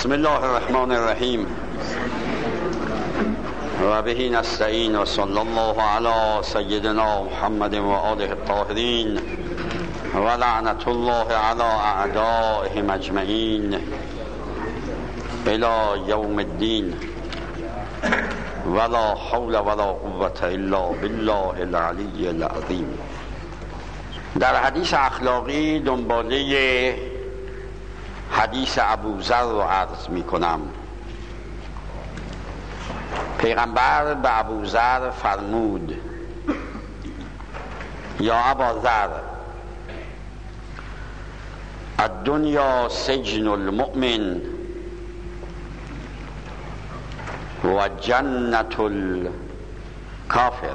بسم الله الرحمن الرحیم و به نستعین و صلی الله علی سیدنا محمد و آله الطاهرین و لعنت الله علی اعدائهم اجمعین الی یوم الدین ولا حول ولا قوة الا بالله العلی العظیم. در حدیث اخلاقی دنباله حدیث ابوذر رو عرض می کنم. پیغمبر به ابوذر فرمود: یا اباذر، الدنیا سجن المؤمن و جنة الکافر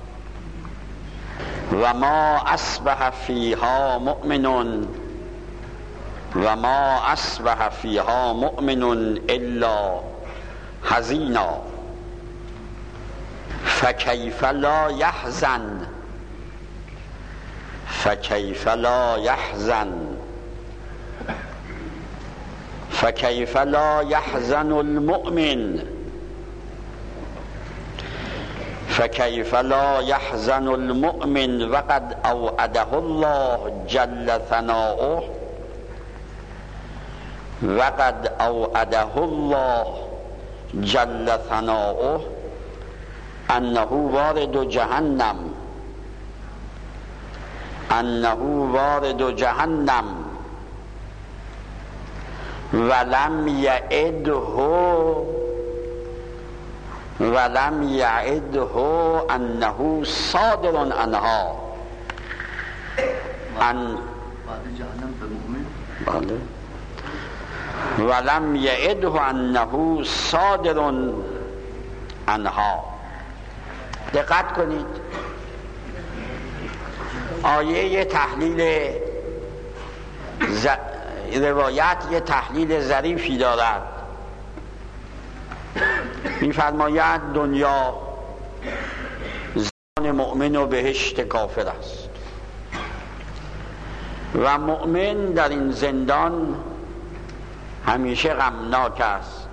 و ما اصبح فیها مؤمن و ما اصبح فیها مؤمن الا حزینا فکیف لا یحزن فکیف لا یحزن فکیف لا یحزن المؤمن فکیف لا یحزن المؤمن وقد اوعده الله جل ثناؤه وقد اوعده الله جل ثناؤه انه وارد جهنم انه وارد جهنم ولم یعده انه صادر عنها بله ولم یعده انه صادر عنها. دقت کنید، آیه تحلیل روایت یه تحلیل ظریفی دارد. می‌فرماید دنیا زندان مؤمن و بهشت کافر است و مؤمن در این زندان همیشه غمناک است.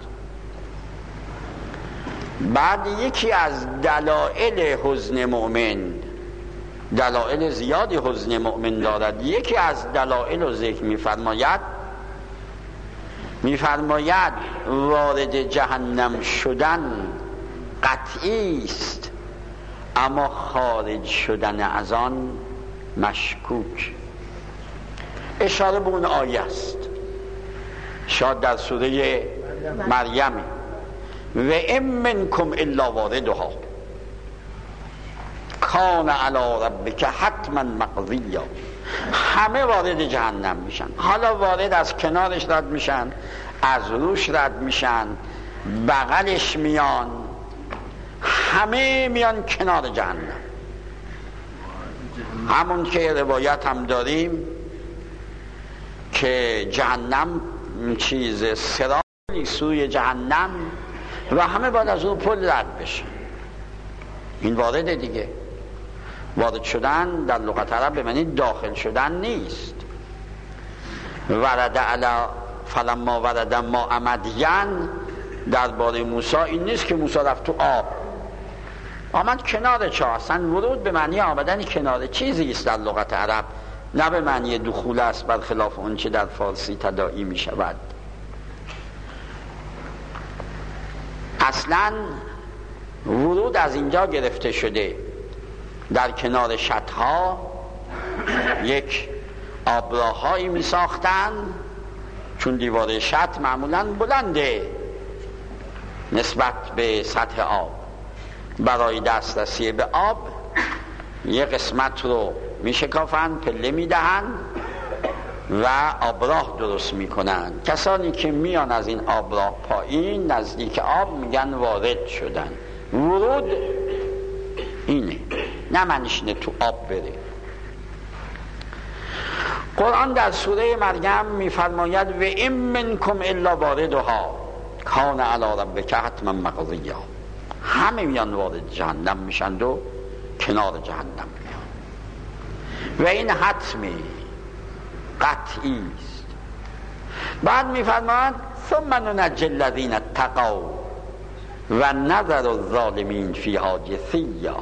بعد یکی از دلایل حزن مؤمن، دلایل زیادی حزن مؤمن دارد، یکی از دلایل رو ذکر می‌فرماید وارد جهنم شدن قطعی است، اما خارج شدن از آن مشکوک. اشاره به اون آیه است، شاید در سوره مریم: و ان منکم الا واردها کان علی ربک حتما مقضیا. همه وارد جهنم میشن. حالا وارد از کنارش رد میشن، از روش رد میشن، بغلش میان، همه میان کنار جهنم. همون که روایت هم داریم که جهنم صراطی سوی جهنم و همه باید از اون پل رد بشن. این وارد دیگه. وارد شدن در لغت عرب به معنی داخل شدن نیست. ورد علی فلما ورد ماء مدین درباره موسی این نیست که موسی رفت تو آب، آمد کنار چاه. اصلا ورود به معنی آمدن کنار چیزی است در لغت عرب، نه به معنی دخول است، برخلاف اون چه در فارسی تداعی می شود. اصلا ورود از اینجا گرفته شده. در کنار شطها یک آبراهایی می ساختن، چون دیوار شط معمولا بلنده نسبت به سطح آب. برای دسترسی به آب یک قسمت رو می شکافن، پله می دهن و آبراه درست می کنن. کسانی که میان از این آبراه پایین نزدیک آب میگن وارد شدن. ورود اینه، نه منش نه تو آب بره. قرآن در سوره مریم میفرماید: و ان منکم الا واردها کان علی ربک حتما مقضیا. همه میان وارد جهنم میشند و کنار جهنم میان و این حتمی قطعی است. بعد میفرماید ثم ننجی الذین اتقوا و نذر الظالمین فیها جثیا.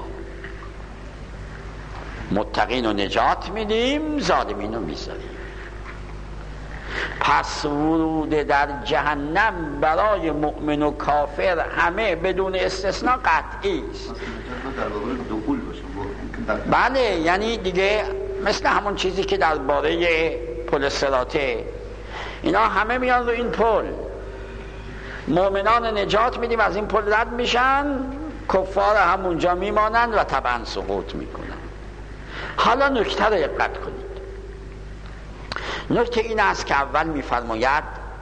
متقین رو نجات میدیم، ظالمین رو میذاریم. پس ورود در جهنم برای مؤمن و کافر همه بدون استثناء قطعی است. بله، یعنی دیگه مثل همون چیزی که درباره پل صراطه، اینا همه میان رو این پل، مؤمنان نجات میدیم، از این پل رد میشن، کفار همونجا میمانند و طبعا سقوط میکنن. حالا نکته رو دقت کنید. نکته این است که اول میفرماید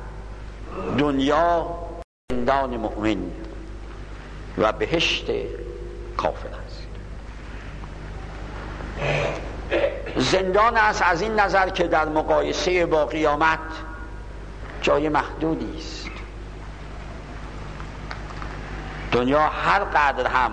دنیا زندان مؤمن و بهشت کافر است. زندان است از این نظر که در مقایسه با قیامت جای محدودی است. دنیا هر قدر هم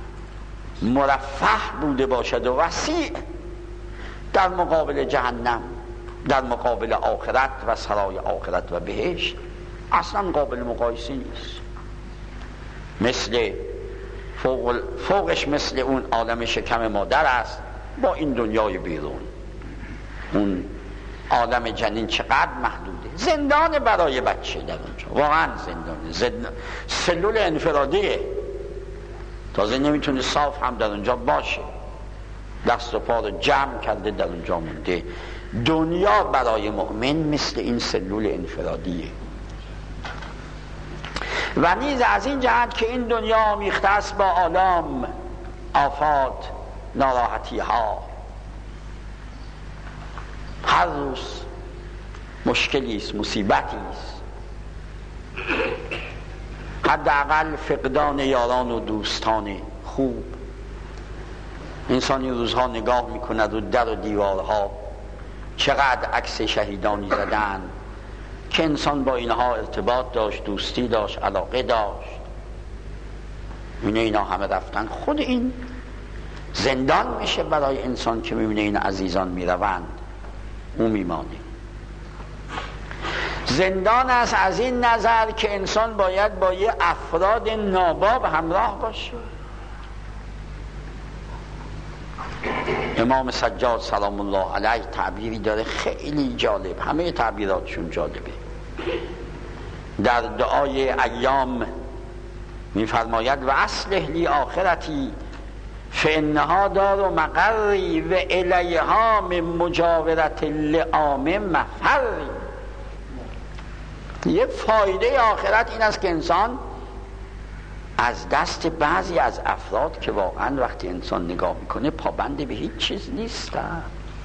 مرفه بوده باشد و وسیع، در مقابل جهنم، در مقابل آخرت و سرای آخرت و بهشت اصلا قابل مقایسه نیست. مثل فوقش مثل اون عالم شکم مادر است با این دنیای بیرون. اون عالم جنین چقدر محدوده. زندان برای بچه در اونجا، واقعا زندان، سلول انفرادیه، تازه نمیتونه صاف هم در اونجا باشه، دست و پا رو جمع کرده در اونجا مونده. دنیا برای مؤمن مثل این سلول انفرادیه. و نیز از این جهت که این دنیا آمیخته است با آلام، آفات، ناراحتی ها. هر روز مشکلی است، مصیبتی است. حداقل فقدان یاران و دوستان خوب. انسانی روزها نگاه میکند و در و دیوارها چقدر عکس شهیدانی زدن که انسان با اینها ارتباط داشت، دوستی داشت، علاقه داشت. اینا همه رفتن. خود این زندان میشه برای انسان که میبینه این عزیزان میروند، او میمانه. زندان است از این نظر که انسان باید با یه افراد ناباب همراه باشه. امام سجاد سلام الله علیه تعبیری داره خیلی جالب، همه تعبیراتشون جالبه. در دعای ایام میفرماید و اصلح لی آخرتی فانها دار مقری و الیها من مجاورت اللئام مفری. یه فایده آخرت این است که انسان از دست بعضی از افراد که واقعا وقتی انسان نگاه میکنه پابند به هیچ چیز نیستن،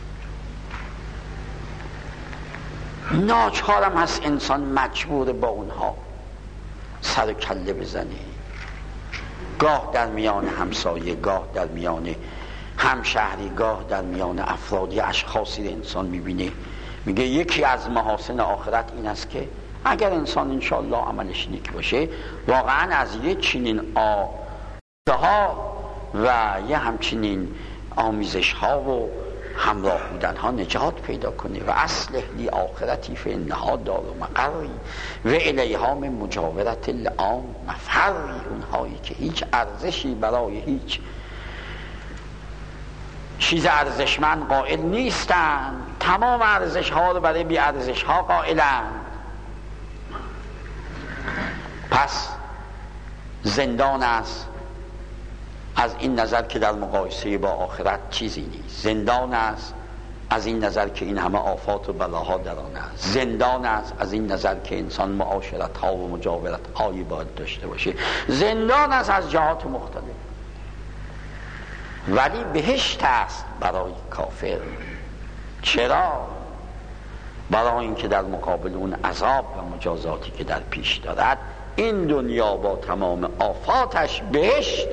ناچارم هست انسان مجبور با اونها سر و کله بزنه. گاه در میان همسایه، گاه در میان همشهری، گاه در میان افرادی، اشخاصی رو انسان میبینه. میگه یکی از محاسن آخرت این است که اگر انسان انشاءالله عملش نیک باشه، واقعا از یه چنین آدها و یه همچنین آمیزش ها و همراه بودن ها نجات پیدا کنه. و اصلح لی آخرتی فانها دار مقری و الیها من مجاورت اللئام مفری. اونهایی که هیچ ارزشی برای هیچ چیز ارزشمند قائل نیستن، تمام ارزش ها رو برای بی ارزش ها قائلن. پس زندان است از این نظر که در مقایسه با آخرت چیزی نیست. زندان است از این نظر که این همه آفات و بلاها در آن است. زندان است از این نظر که انسان معاشرت ها و مجاورت هایی باید داشته باشه. زندان است از جهات مختلف. ولی بهشت است برای کافر. چرا؟ برای اینکه در مقابل اون عذاب و مجازاتی که در پیش دارد، این دنیا با تمام آفاتش بهشت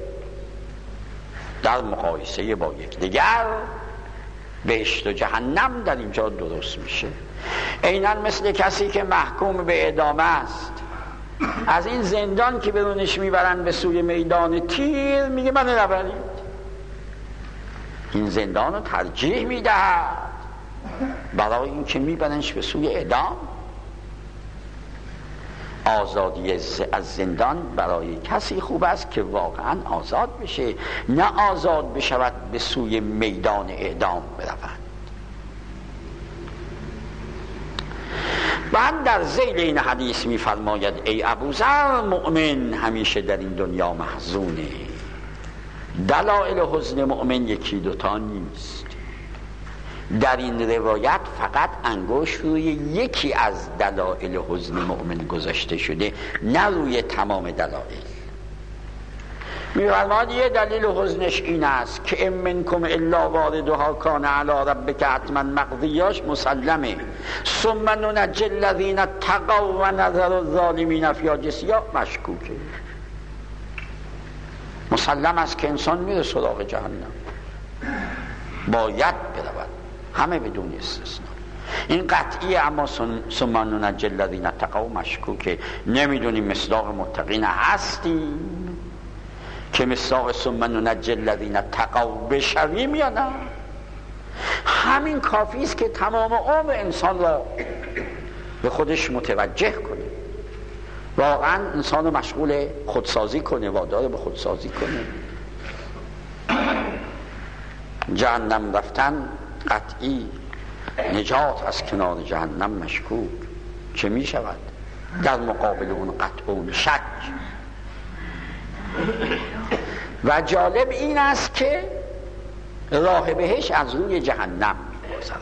در مقایسه با یکدیگر. بهشت و جهنم در اینجا درست میشه. عیناً مثل کسی که محکوم به اعدام است، از این زندان که برونش میبرن به سوی میدان تیر، میگه من نبرید. این زندان رو ترجیح میدهد برای اینکه میبرنش به سوی اعدام. آزادی از زندان برای کسی خوب است که واقعا آزاد بشه، نه آزاد بشود به سوی میدان اعدام برود. بعد در ذیل این حدیث می‌فرماید ای ابوذر، مؤمن همیشه در این دنیا محزونه. دلایل حزن مؤمن یکی دوتا نیست. در این روایت فقط انگشت روی یکی از دلایل حزن مؤمن گذاشته شده، نه روی تمام دلایل. می‌فرماید یه دلیل حزنش این است که ام منکم الا واردها کان علی ربک حتما مقضیاش مسلمه ثم ننجی الذین اتقوا و نذر الظالمین فیها جثیا مشکوکه. مسلم است که انسان میره سراغ جهنم، باید برود، همه بدون استثنا. این قطعیه، اما ثم ننجی الذین اتقوا مشکوکه. نمیدونیم مصداق متقین هستیم که مصداق ثم ننجی الذین اتقوا بشویم یا نه. همین کافی است که تمام عمر انسان را به خودش متوجه کنه، واقعا انسان رو مشغول خودسازی کنه، وادار به خودسازی کنه. جهنم رفتن قطعی، نجات از کنار جهنم مشکوک. چه می شود در مقابل اون قطع و شک؟ و جالب این است که راه بهش از روی جهنم می‌گذرد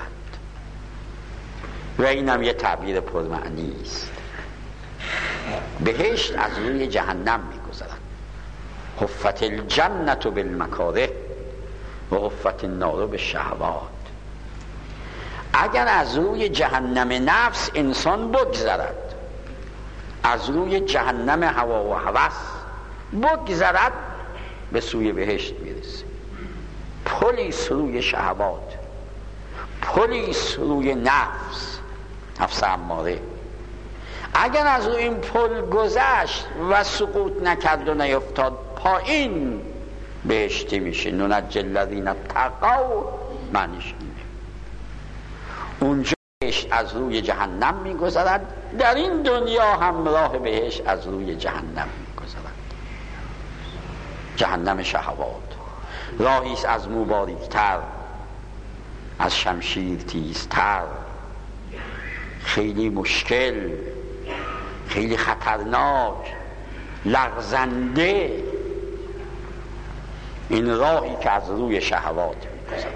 و اینم یه تعبیر پرمعنی است. بهشت از روی جهنم می‌گذرد. حفت الجنة بالمکاره و حفت النار بالشهوات. اگر از روی جهنم نفس انسان بگذرد، از روی جهنم هوا و هوس بگذرد، به سوی بهشت میرسه. پلیس روی شهوات، پلیس روی نفس اماره. اگر از روی این پل گذشت و سقوط نکرد و نیفتاد پایین، بهشتی میشه. ننجی الذین اتقوا معنیش اینه. اونجا بهشت از روی جهنم میگذرد، در این دنیا هم راه بهشت از روی جهنم میگذرد. جهنم شهوات راهی است از مو باریک‌تر، از شمشیر تیزتر، خیلی مشکل، خیلی خطرناک، لغزنده. این راهی که از روی شهوات می‌گذرد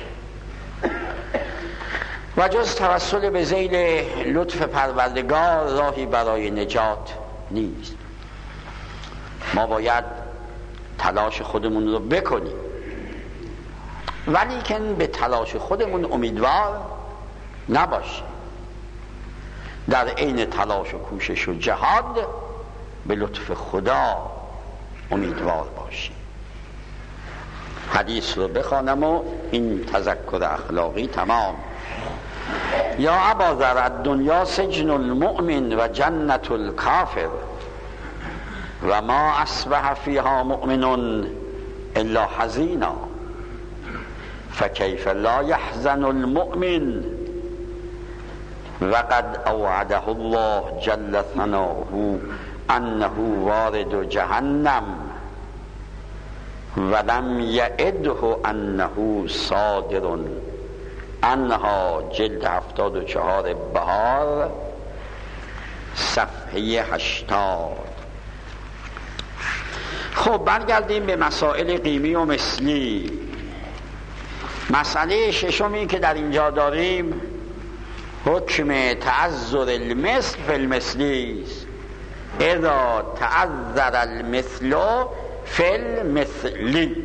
و جز توسل به ذیل لطف پروردگار راهی برای نجات نیست. ما باید تلاش خودمون رو بکنیم، ولی که به تلاش خودمون امیدوار نباشیم. در عین تلاش و کوشش و جهاد به لطف خدا امیدوار باشیم. حدیث رو بخوانم و این تذکر اخلاقی تمام. یا اباذر الدنیا سجن المؤمن و جنت الکافر و ما اصبح فیها مؤمن الا حزینا فکیف لا یحزن المؤمن وقد اوعده الله جل ثناؤه انه وارد جهنم ولم یعده انه صادر انها جلد 74 بهار صفحه 80. خب برگردیم به مسائل قیمی و مثلی. مسئله ششمی که در اینجا داریم حکم تعذر المثل فی المثلی است. اذا تعذر المثل فی المثلی.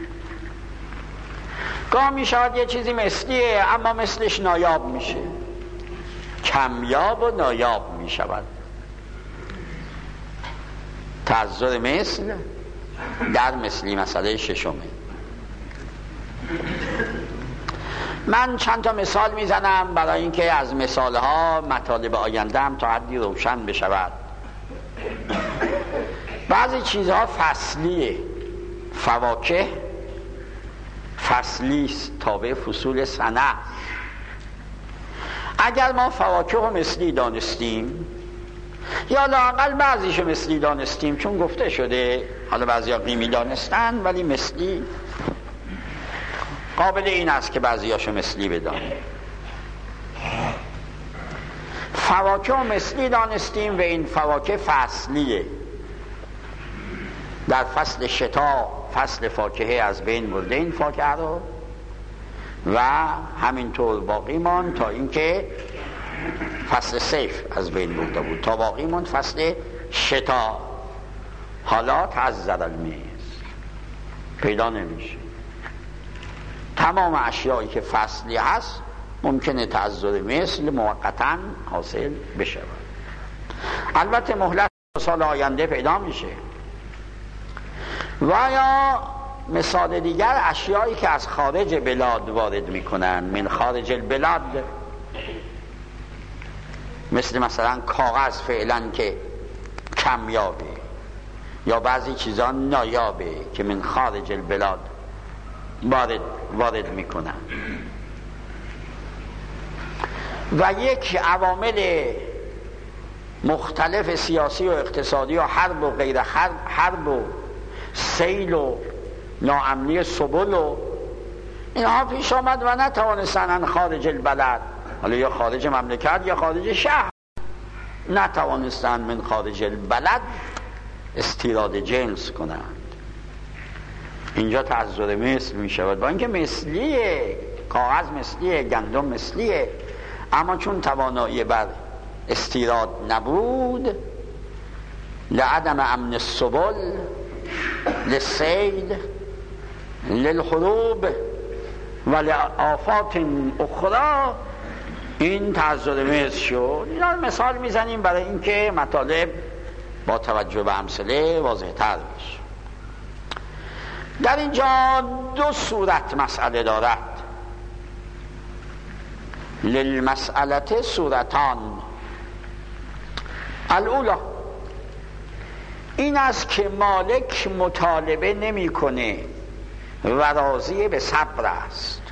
گاه می شود یه چیزی مثلیه اما مثلش نایاب میشه، کمیاب و نایاب می شود. تعذر مثل در مثلی مسئله ششمه. من چند تا مثال میزنم برای اینکه از مثالها مطالب آینده هم تا حدی روشن بشود. بعضی چیزها فصلیه، فواکه فصلیست، تابع فصول سنه. اگر ما فواکه و مثلی دانستیم یا لااقل بعضیشو مثلی دانستیم، چون گفته شده. حالا بعضیا قیمی دانستن ولی مثلی قابل این است که بعضیاشو مثلی بدانیم. فواکه و مثلی دانستیم و این فواکه فصلیه. در فصل شتا فصل فاکهه از بین برده این فاکهه رو و همینطور باقی ماند تا اینکه فصل صیف از بین برده بود، تا باقی ماند فصل شتا. حالا تعذر المثل پیدا نمیشه. تمام اشیایی که فصلی هست ممکنه تعذر مثل موقتا حاصل بشه. البته مهلت سال آینده پیدا میشه. و یا مثال دیگر اشیایی که از خارج بلاد وارد میکنن، من خارج البلاد، مثلا کاغذ فعلا که کمیابه، یا بعضی چیزا نایابه که من خارج البلاد وارد میکنن. و یک عوامل مختلف سیاسی و اقتصادی و حرب و غیر حرب و سیل و ناامنی سبل و اینها پیش آمد و نتوانستن خارج البلد، حالا یا خارج مملکت یا خارج شهر، نتوانستن من خارج البلد استیراد جنس کنند. اینجا تعذر مثل می شود، با اینکه مثلیه، کاغذ مثلیه، گندم مثلیه، اما چون توانایی بر استیراد نبود، لعدم امن السبل للسیل للحروب و لآفات اخرى، این تعذر مثل شد. اینا مثال میزنیم برای اینکه مطالب با توجه به امثله واضح تر بشه. در اینجا دو صورت مسئله دارد. للمسئله صورتان. الاولا این است که مالک مطالبه نمی‌کنه و راضی به صبر است.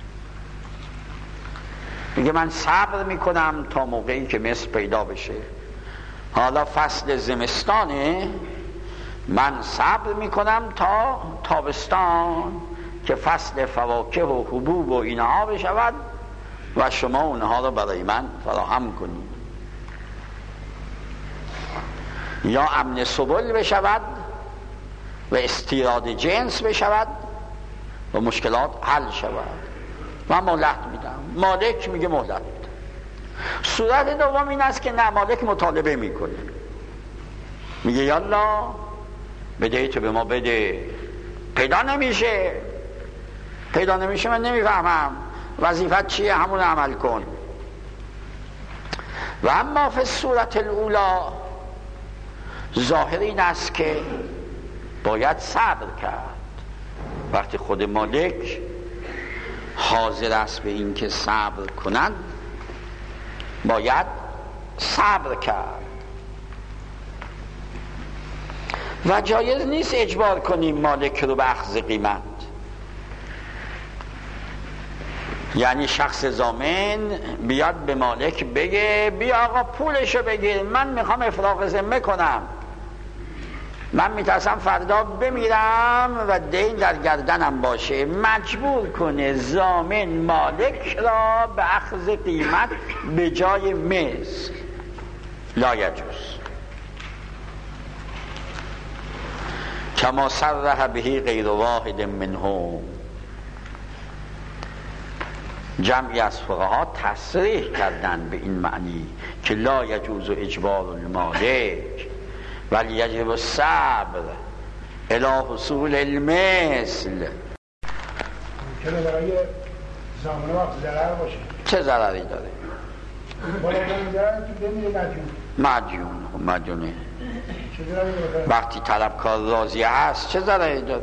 میگه من صبر میکنم تا موقعی که مثل پیدا بشه. حالا فصل زمستانه، من صبر میکنم تا تابستان که فصل فواکه و حبوب و اینها بشود و شما اونها رو برای من فراهم کنید. یا امن سبل بشود و استیراد جنس بشود و مشکلات حل شود. من مهلت میدم. مالک میگه مهلت میدم. صورت دوم این است که نه، مالک مطالبه میکنه، میگه یالا بده تو به ما بده. پیدا نمیشه من نمیفهمم وظیفت چیه، همون عمل کن. و اما فی صورت الاولا ظاهر این است که باید صبر کرد. وقتی خود مالک حاضر است به این که صبر کنند، باید صبر کرد. و جایز نیست اجبار کنیم مالک رو به اخذ قیمت. یعنی شخص ضامن بیاد به مالک بگه بیا آقا پولشو بگیر، من میخوام افراغ ذمه کنم، من میترسم فردا بمیرم و دین در گردنم باشه. مجبور کنه ضامن مالک را به اخذ قیمت به جای مثل. لا یجوز. کما صرح به غیر واحد منهم. جمعی از فقها تصریح کردن به این معنی که لا یجوز اجبار المالک ولی یجب الصبر الی حصول المثل. چرا برای زامنه وقت ضرر باشه؟ چه ضرری داره؟ بالا ضرر تو بمیره مدیونه. وقتی طلبکار راضی هست چه ضرری داره؟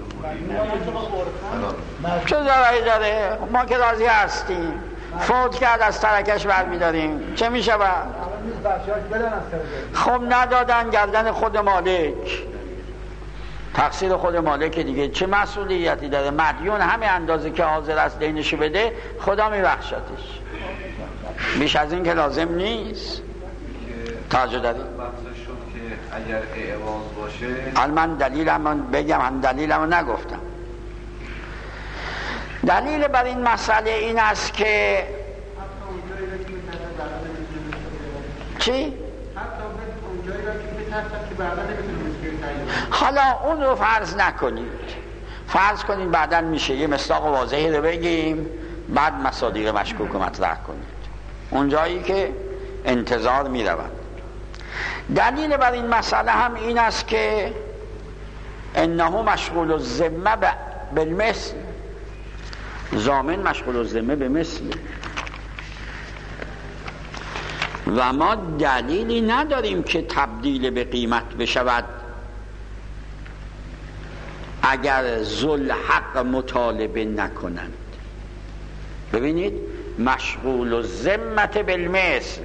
چه ضرری داره؟ ما که راضی هستیم، فوت کرد از ترکش برمیداریم، چه میشه با؟ خب ندادن گردن خود مالک، تقصیر خود مالک دیگه. چه مسئولیتی داره؟ مدیون همه اندازه که حاضر است دینشو بده خدا میبخشتش، بیش از این که لازم نیست. توجه دارید؟ شد که اگر اعواض باشه. حالا من دلیلم بگم، هم دلیلم نگفتم. دلیل بر این مسئله این است که چی؟ حالا اون رو فرض نکنید، فرض کنید بعداً میشه یه مصداق واضحی رو بگیم، بعد مصادیق مشکوک رو مطرح کنید اون جایی که انتظار میرود. دلیل بر این مسئله هم این است که انه مشغول الذمه بالمثل، ضامن مشغول الذمه به مثل، و ما دلیلی نداریم که تبدیل به قیمت بشود اگر ذوالحق مطالبه نکنند. ببینید مشغول الذمه بالمثل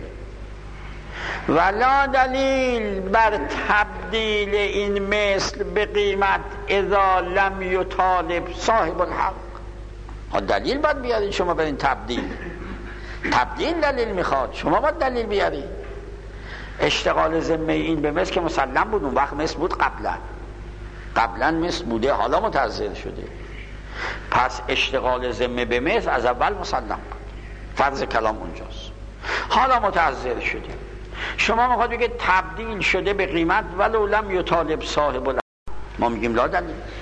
ولا دلیل بر تبدیل این مثل به قیمت اذا لم یطالب صاحب الحق. دلیل باید بیارید شما برین تبدیل دلیل میخواد، شما باید دلیل بیارید. اشتغال ذمه این به مثل که مسلم بود، اون وقت مثل بود، قبلا مثل بوده، حالا متعذر شده. پس اشتغال ذمه به مثل از اول مسلم بود، فرض کلام اونجاست، حالا متعذر شده. شما میخواد بگید تبدیل شده به قیمت ولو لم یطالب صاحب الحق. ما میگیم لا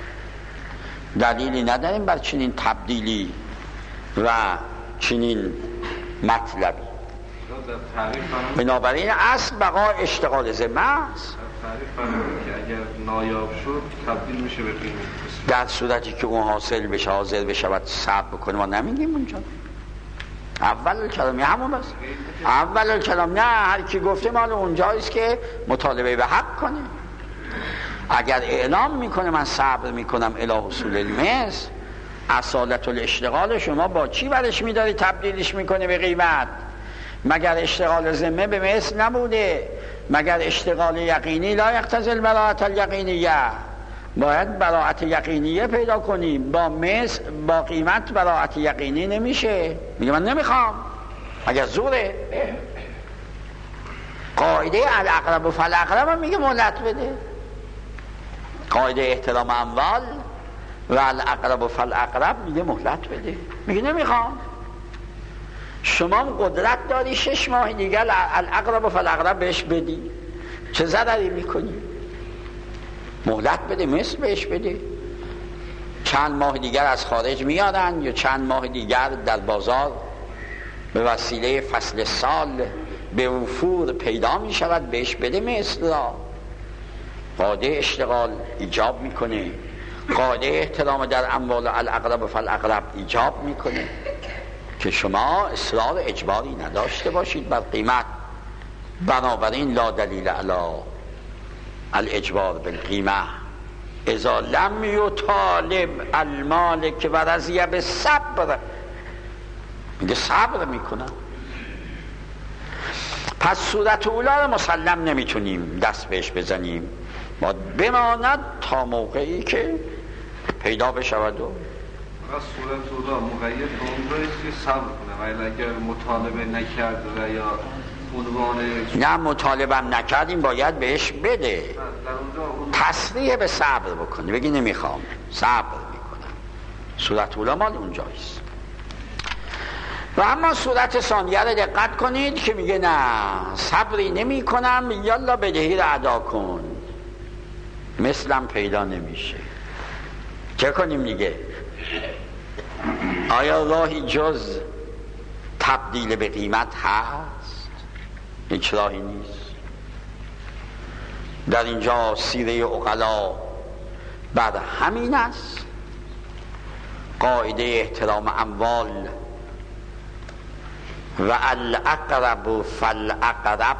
دلیلی نداریم بر چنین تبدیلی و چنین مطلبی. بنابراین اصل بقا اشتغال ذمه است. که اگر نایاب شد تبدیل میشه به قیمت، در صورتی که اون حاصل بشه، حاضر بشود صبر بکنه. ما نمیگیم اونجا اول کلام همون بس، اول کلام نه، هر کی گفته مال اونجاییست که مطالبه به حق کنه. اگر اعلام میکنه من صبر میکنم الی حصول المثل، اصالت الاشتغال شما با چی برش میداری تبدیلش میکنه به قیمت؟ مگر اشتغال ذمه به مثل نبوده؟ مگر اشتغال یقینی لا یقتضی البراءة الیقینیه؟ باید براءت یقینیه پیدا کنیم، با مثل با قیمت براءت یقینی نمیشه. میگه من نمیخوام، اگر زوره. قاعده الاقرب فالاقرب میگه مهلت بده، قاعده احترام اموال و الاقرب فالاقرب میگه مهلت بده. میگه نمیخوام. شما قدرت داری 6 ماه دیگه الاقرب فالاقرب بهش بدی، چه ضرری میکنی؟ مهلت بده، مثل بهش بده. چند ماه دیگر از خارج میارن یا چند ماه دیگر در بازار به وسیله فصل سال به وفور پیدا میشود، بهش بده مثل را. قاعده اشتغال ایجاب میکنه، قاعده احترام در اموال الاقرب فالاقرب ایجاب میکنه که شما اصرار اجباری نداشته باشید بر قیمت. بنابراین لا دلیل علی الاجبار بالقیمه اذا لم یطالب المالک و رضی بالصبر. میگه صبر میکنم. پس صورت اولا رو مسلم نمیتونیم دست بهش بزنیم، باید بماند تا موقعی که پیدا بشود. و صورت اولا مقید به اون که صبر کنه، ولی اگر مطالبه نکرد و یا عنوان نه مطالبم نکردیم باید بهش بده، تصریح به صبر بکنه، بگی نمیخوام صبر میکنم. صورت اولا مال اونجایست. و اما صورت ثانیه رو دقت کنید که میگه نه صبری نمی کنم، یالا بدهی رو ادا کن، مثلم پیدا نمیشه. چه کنیم دیگه؟ آیا راهی جز تبدیل به قیمت هست؟ هیچ راهی نیست. در اینجا سیره عقلا بر همین است. قاعده احترام اموال و الاقرب فالاقرب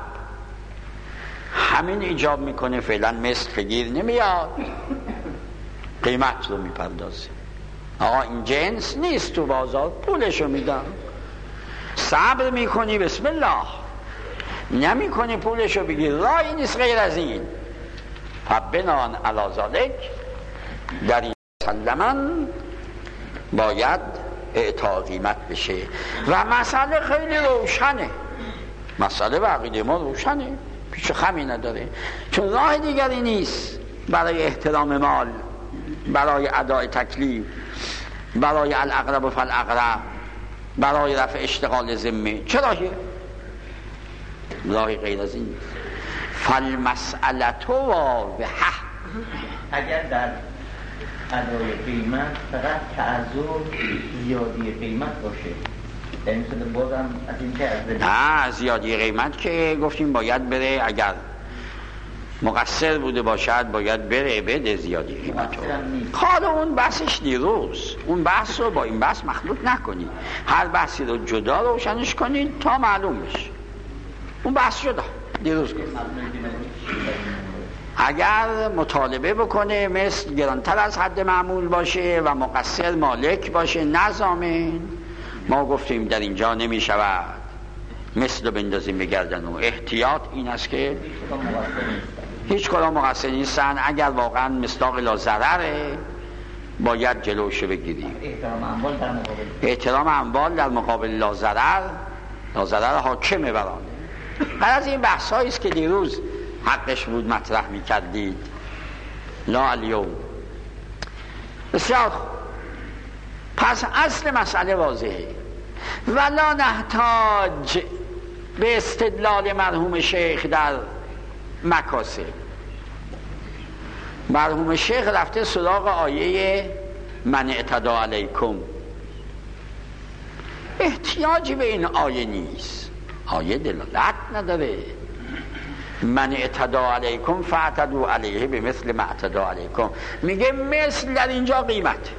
همین ایجاب میکنه فعلا مثل گیر نمیاد، قیمت رو میپردازه. آقا این جنس نیست تو بازار، پولشو میدم. صبر میکنی بسم الله، نمیکنی پولشو بگیر، راهی نیست غیر از این. فبنان علی ذالک در این مسلماً باید اعطا قیمت بشه. و مسئله خیلی روشنه، مسئله به عقیده ما روشنه، هیچ خمی نداره، چون راه دیگری نیست برای احترام مال، برای ادای تکلیف، برای الاقرب فالاقرب، برای رفع اشتغال ذمه. چه راهیه؟ راهی غیر از این نیست. فالمسئلة واضحه. اگر در ادای قیمت فقط تعذر زیادی قیمت باشه، یعنی مثلا بازم از این که نه، زیادی قیمت که گفتیم باید بره، اگر مقصر بوده باشد باید بره بده زیادی قیمت رو. حالا اون بحثش دیروز، اون بحث رو با این بحث مخلوط نکنید، هر بحثی رو جدا روشنش کنید تا معلوم بشه. اون بحث جدا دیروز گفت اگر مطالبه بکنه مثل گرانتر از حد معمول باشه و مقصر مالک باشه نظامن، ما گفتیم در اینجا نمی شود مثل رو بندازیم به گردن. و احتیاط این است که هیچ کدام مقصر نیستن، اگر واقعا مصداق لا ضرره باید جلوشو بگیریم. احترام اموال در مقابل لا ضرر حاکمه برانه. هر از این بحث هایی است که دیروز حقش بود مطرح می کردید. لا الیوم. بسیار خوب. پس اصل مسئله واضحه. ولا نحتاج به استدلال مرحوم شیخ در مکاسب. مرحوم شیخ رفته سراغ آیه من اعتدی علیکم. احتیاجی به این آیه نیست، آیه دلالت نداره. من اعتدی علیکم فاعتدوا علیه به مثل ما اعتدی علیکم. میگه مثل در اینجا قیمت،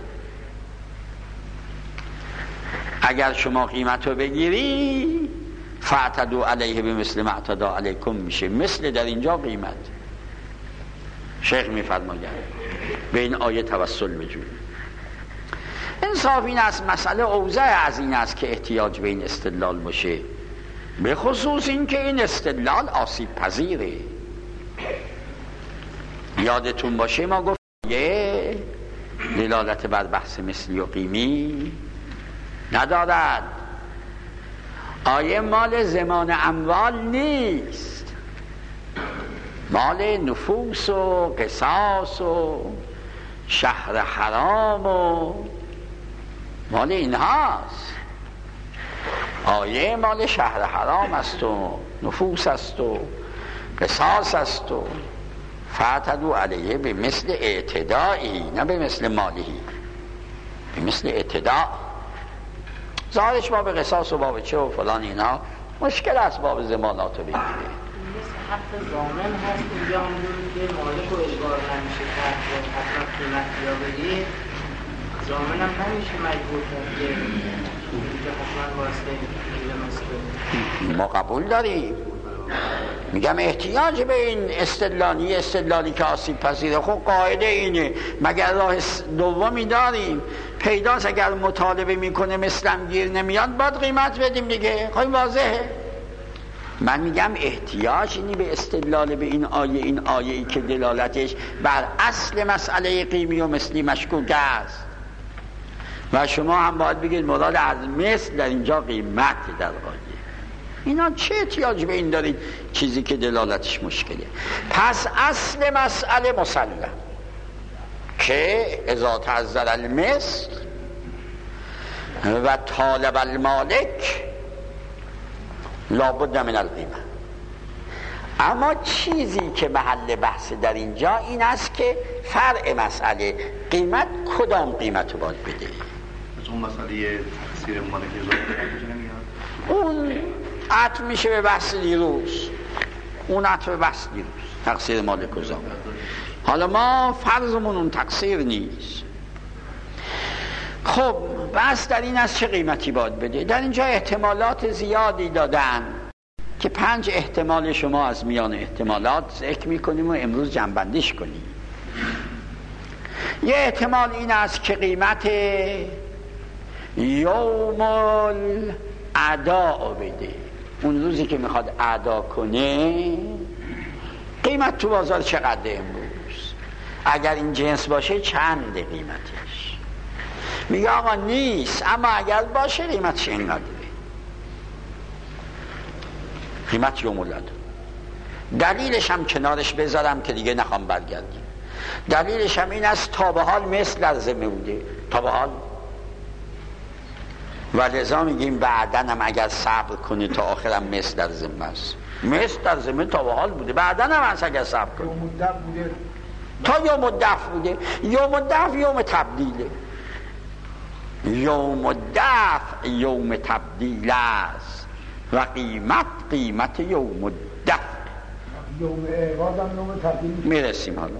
اگر شما قیمت رو بگیری فاعتدوا علیه به مثل ما اعتدی علیکم میشه. مثل در اینجا قیمت. شیخ میفرماید به این آیه توسل بجوی. انصاف این است، مسئله اوضاع از این است که احتیاج به این استدلال باشه، به خصوص این که این استدلال آسیب پذیره. یادتون باشه ما گفتیم یه دلالت بر بحث مثلی و قیمی ندارد. آیه مال زمان اموال نیست، مال نفوس و قصاص و شهر حرام و مال اینهاست. آیه مال شهر حرام است و نفوس است و قصاص است و فاعتدوا علیه به مثل اعتدائی، نه به مثل مالی، به مثل اعتداء. ظاهرش باب قصاص و باب چه و فلان اینا مشکل است باب زمانات رو بگیره. حتی ضامن هست اینجا همون که مالک و اجبار نمیشه کرد و حتما قیمت یا بگیر، ضامن هم نمیشه مجبور کرد که حتما واسطه میگه. ما قبول داریم، میگم احتیاج به این استدلالی که آسیب پذیره. خب قاعده اینه، مگر راه دومی داریم؟ پیداست اگر مطالبه میکنه مثلم گیر نمیاد باید قیمت بدیم دیگه. خب واضحه. من میگم احتیاج اینی به استدلال به این آیه ای که دلالتش بر اصل مسئله قیمی و مثلی مشکوک است و شما هم باید بگید مراد از مثل در اینجا قیمت در آیه. اینا چه احتیاج به این دارید چیزی که دلالتش مشکله؟ پس اصل مسئله مسلم که اذا تعذر المثل و طالب المالک لابد من القیمه. اما چیزی که محل بحث در اینجا این است که فرع مسئله قیمت کدام قیمت رو باید بده. اون مسئله تقصیر مالک اضافه نمیاد، اون عطف میشه به بحث دیروز، اون عطف به بحث دیروز تقصیر مالک اضافه. حالا ما فرضمون اون تقصیر نیست. خب بحث در این است چه قیمتی باید بده. در اینجا احتمالات زیادی دادن که 5 احتمال شما از میان احتمالات ذکر میکنیم و امروز جنبندیش کنیم. یه احتمال این است که قیمت یوم الاداء بده، اون روزی که میخواد ادا کنه قیمت تو بازار چقدر امروز، اگر این جنس باشه چند قیمتش. میگه آقا نیست، اما اگر باشه قیمتش اینقدره، قیمت یوم الاداء. دلیلش هم کنارش بذارم که دیگه نخوام برگردیم. دلیلش هم این است تا به حال مثل در ذمه بوده، تا به حال، و لذا میگیم بعدن هم اگر صبر کنی تا آخرم مثل در ذمه است. مثل در ذمه تا به حال بوده، بعدن هم هست اگر صبر کنی. یوم الدفع بوده، تا یوم الدفع بوده. یوم الدفع یوم تبدیله. یوم الدفع یوم تبدیل است و قیمت یوم الدفع. یوم اعواز هم یوم تبدیل میرسیم. حالا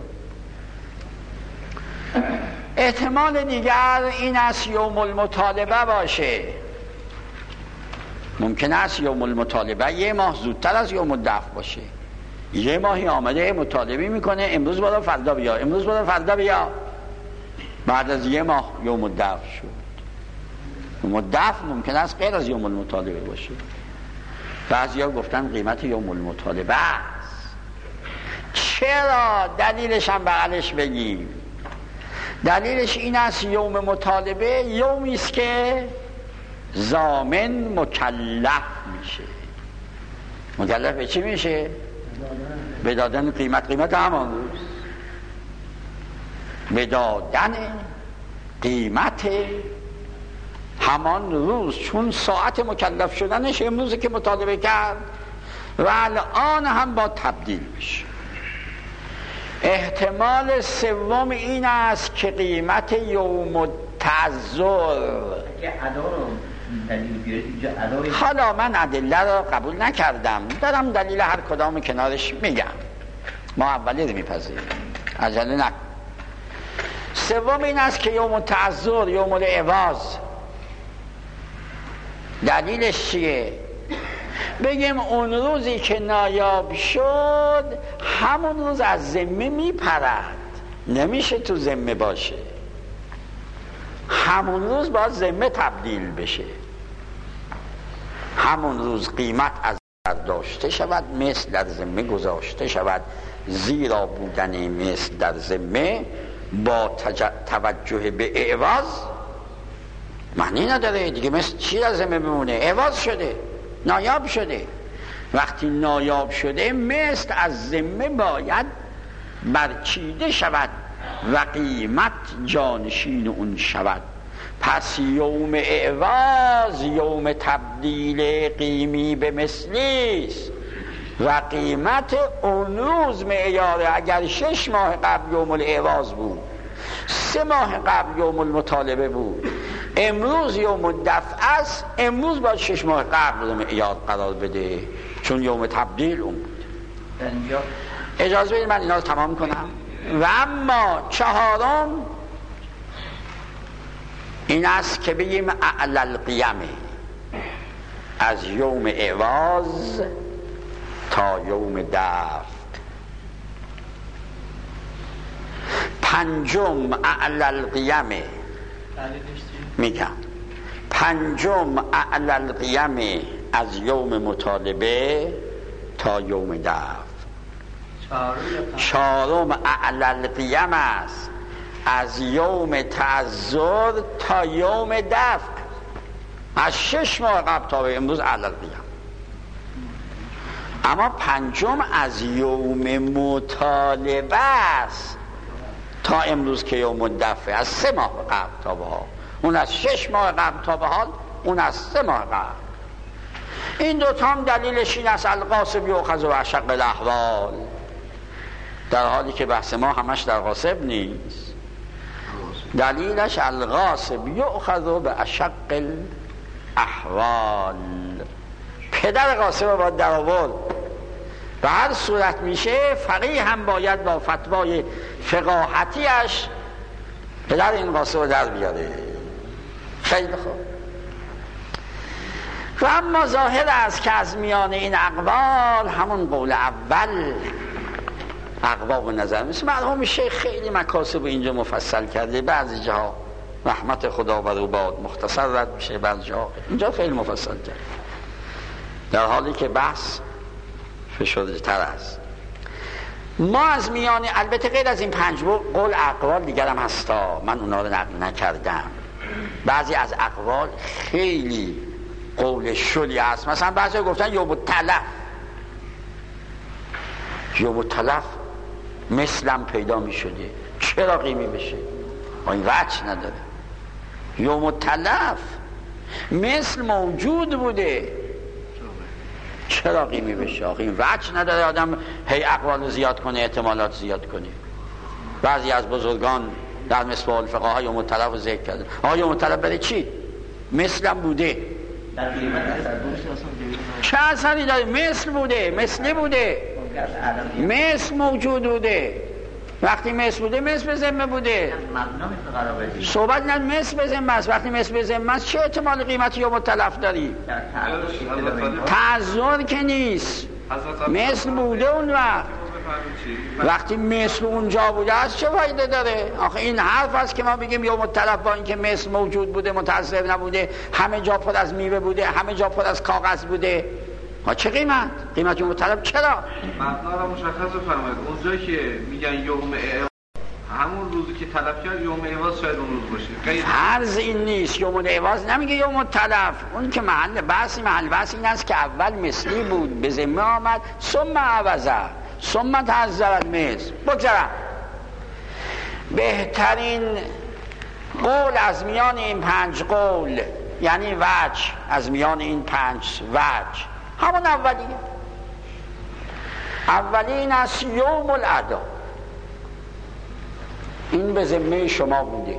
احتمال دیگر این است یوم المطالبه باشه. ممکن است یوم المطالبه یه ماه زودتر از یوم الدفع باشه. یه ماهی آمده مطالبه میکنه امروز برو فردا بیا، امروز برو فردا بیا، بعد از یه ماه یوم الدفع شد. یوم الدفع ممکن است غیر از یوم المطالبه باشه. بعضیا گفتن قیمت یوم المطالبه است. چرا؟ دلیلش هم بغلش بگیم. دلیلش این است یوم مطالبه یومی است که ضامن مکلف میشه. مکلف به چی میشه؟ به دادن قیمت همان روز، به دادن قیمت همان روز، چون ساعت مکلف شدنش امروزه که مطالبه کرد و الان هم با تبدیل میشه. احتمال سوم این است که قیمت یوم التعذر. حالا من ادله را قبول نکردم، دارم دلیل هر کدام کنارش میگم، ما اولی رو میپذیریم، عجله نکن. سوم این است که یوم التعذر یوم العوض. دلیلش چیه؟ بگیم اون روزی که نایاب شد همون روز از ذمه میپرد، نمیشه تو ذمه باشه، همون روز باید ذمه تبدیل بشه، همون روز قیمت از برداشته شود، مثل در ذمه گذاشته شود، زیرا بودن مثل در ذمه با توجه به اعواز معنی نداره دیگه. مثل چی در ذمه بمونه؟ اعواز شده، نایاب شده. وقتی نایاب شده مثل از ذمه باید برچیده شود و قیمت جانشین اون شود. پس یوم اعواز یوم تبدیل قیمی به مثلی است و قیمت اون روز معیاره. اگر 6 ماه قبل یوم الاعواز بود، 3 ماه قبل یوم المطالبه بود، امروز یوم الدفع است، امروز باید 6 ماه قبل رو معیار قرار بده، چون یوم تبدیل اون بود. اجازه بدید من اینا رو تمام کنم. و اما چهارم این است که بگیم اعلی القیمه، از یوم اعواز تا یوم دفع. پنجم اعلی القیمه، میگم پنجم اعلی القیمه از یوم مطالبه تا یوم دفع. چهارم اعلی القیمه است از یوم تعذر تا یوم دفع، از 6 ماه قبل تا به امروز اعلی القیمه. اما پنجم از یوم مطالبه است تا امروز که یوم الدفع، از 3 ماه قبل تا به حال، اون از 6 ماه قبل تا به حال، اون از 3 ماه قبل. این دوتا هم دلیلش این است الغاصب یؤخذ باشق الاحوال، در حالی که بحث ما همش در غاصب نیست. دلیلش الغاصب یؤخذ باشق الاحوال، پدر غاصب باید در آورد. به هر صورت میشه فقیه هم باید با فتوای فقاهتیش پدر این غاصب در بیاره. خیلی خوب. و اما ظاهر است که از میان این اقوال همون قول اول اقوال نظر مثل مرحوم شیخ خیلی مکاسب اینجا مفصل کرده، بعضی جاها رحمت خدا بر او باد مختصر رد میشه، بعضی جاها اینجا خیلی مفصل کرده، در حالی که بحث فشرده تر است. ما از میان، البته غیر از این 5 قول اقوال دیگر هم هستا، من اونا رو نقل نکردم. بعضی از اقوال خیلی قول شلی هست، مثلا بعضی گفتن یوم التلف، یوم تلف مثلم پیدا می شده، چرا قیمی بشه؟ این وجه نداره. یوم تلف مثل موجود بوده، چرا قیمی بشه؟ این وجه نداره آدم هی اقوال زیاد کنه، احتمالات زیاد کنه. بعضی از بزرگان در مصباح الفقه های یوم تلف رو ذکر کردن. یوم تلف برای چی؟ مثلم بوده، چه اثری داره؟ مثل بوده، مثلی بوده، مثل موجود بوده. وقتی مثل بوده مثل به ذمه بوده. صحبت نه مثل به ذمه است. وقتی مثل به ذمه است چه احتمال قیمت یوم تلف داری؟ تعذر که نیست، مثل بوده. اون وقتی مثل اونجا بوده است چه فایده داره؟ آخه این حرف است که ما بگیم یوم تلف با اینکه مثل موجود بوده، متعذر نبوده، همه جا پر از میوه بوده، همه جا پر از کاغذ بوده، چه قیمت؟ قیمت یوم تلف چرا؟ مبنا را مشخص بفرمایید. اونجا که میگن یوم اعواز، همون روزی که تلف کرد یوم اعواز شاید اون روز باشه. عرض این نیست. یوم اعواز نمیگه یوم تلف. اون که محل بحث این است که اول مثلی بود، به ذمه آمد، ثم عوضه، ثم تعذر المثل. بگذارم بهترین قول از میان این 5 قول، یعنی وجه از میان این 5 وجه، همون اولین از یوم الادا. این به ذمه شما بوده،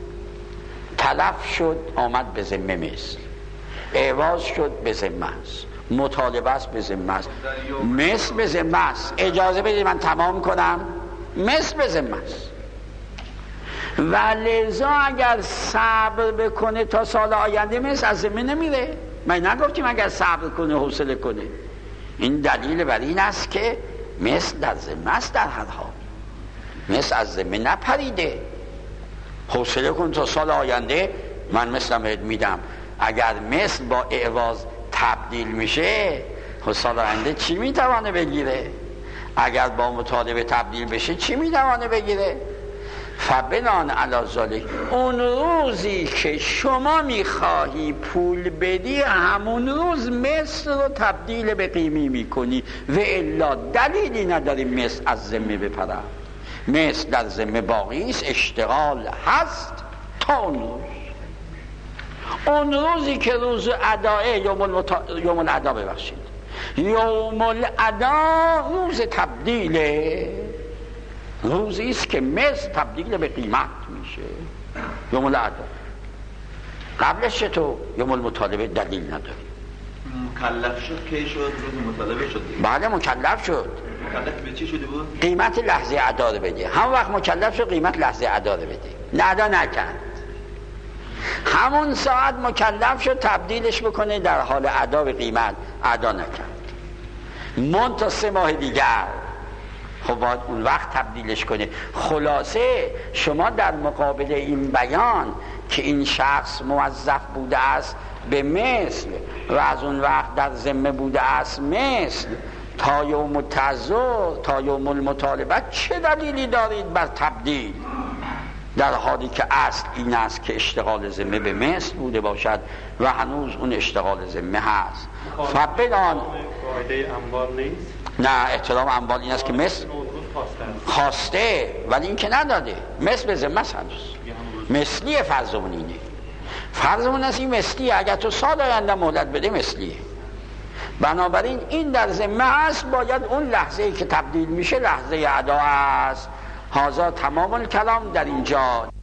تلف شد آمد به ذمه، مثل اعواز شد به ذمه است، مطالبه است به ذمه است، مثل به ذمه است. اجازه بدید من تمام کنم. مثل به ذمه است و لذا اگر صبر بکنه تا سال آینده مثل از ذمه نمیره. من نگفتیم اگر صبر کنه حوصله کنه. این دلیل بر این است که مثل در ذمه است. در هر حال مثل از ذمه نپریده. حوصله کن تا سال آینده من مثلم بهت میدم. اگر مثل با اعواز تبدیل میشه سال آینده چی میتوانه بگیره؟ اگر با مطالبه تبدیل بشه چی میتوانه بگیره؟ فبنان علی ذالک، اون روزی که شما میخواهی پول بدی همون روز مثل رو تبدیل به قیمی میکنی و الا دلیلی نداری مثل از ذمه بپره. مثل در ذمه باقی است، اشتغال هست تا اون روز. اون روزی که روز ادائه یوم الادا، ببخشید یوم الادا روز تبدیله، روزی است که مثل تبدیل به قیمت میشه. یوم الادا قبلش چطور؟ یوم المطالبه دلیل نداری. مکلف شد کی شد؟ روز مطالبه شد. بله مکلف شد. مکلف به چی شده بود؟ قیمت لحظه ادا رو بده. هم وقت مکلف شد قیمت لحظه ادا رو بده. ادا نکرد، همون ساعت مکلف شد تبدیلش بکنه در حال ادا به قیمت، ادا نکرد. تا 3 ماه دیگر خب باید اون وقت تبدیلش کنه. خلاصه شما در مقابل این بیان که این شخص موظف بوده است به مثل و از اون وقت در ذمه بوده است مثل تا یوم التعذر، تا یوم المطالبه، چه دلیلی دارید بر تبدیل؟ در حالی که اصل این است که اشتغال ذمه به مثل بوده باشد و هنوز اون اشتغال ذمه هست. فبنان قاعده اموال نیست؟ نه، احترام اموال این است که مثل خواسته ولی این که نداده. مثل به ذمه است هنوز. مثلیه فرضمون اینه. فرضمون است این مثلیه. اگر تو سال آینده مهلت بده مثلیه. بنابراین این در ذمه است، باید اون لحظه ای که تبدیل میشه لحظه ادا است. هذا تمام الکلام در اینجا.